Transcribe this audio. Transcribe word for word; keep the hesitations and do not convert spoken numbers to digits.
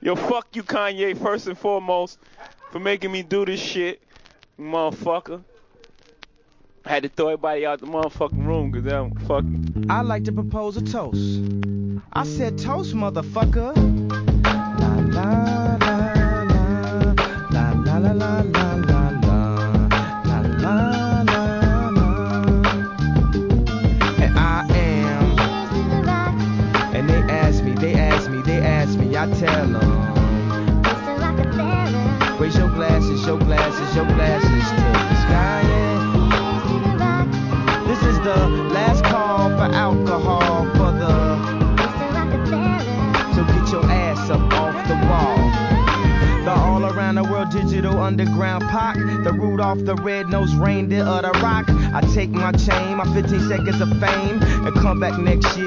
Yo, fuck you, Kanye, first and foremost, for making me do this shit, motherfucker. I had to throw everybody out the motherfucking room because I'm fucking. I like to propose a toast. I said toast, motherfucker. La la la la la la la la la la la la la la. And I am. And they ask me, they ask me, they ask me. I tell them. Raise your glasses, your glasses, your glasses to the sky. Yeah. This is the last call for alcohol for the. So get your ass up off the wall. The all around the world digital underground Pac. The Rudolph the red-nosed reindeer of the rock. I take my chain, my fifteen seconds of fame, and come back next year.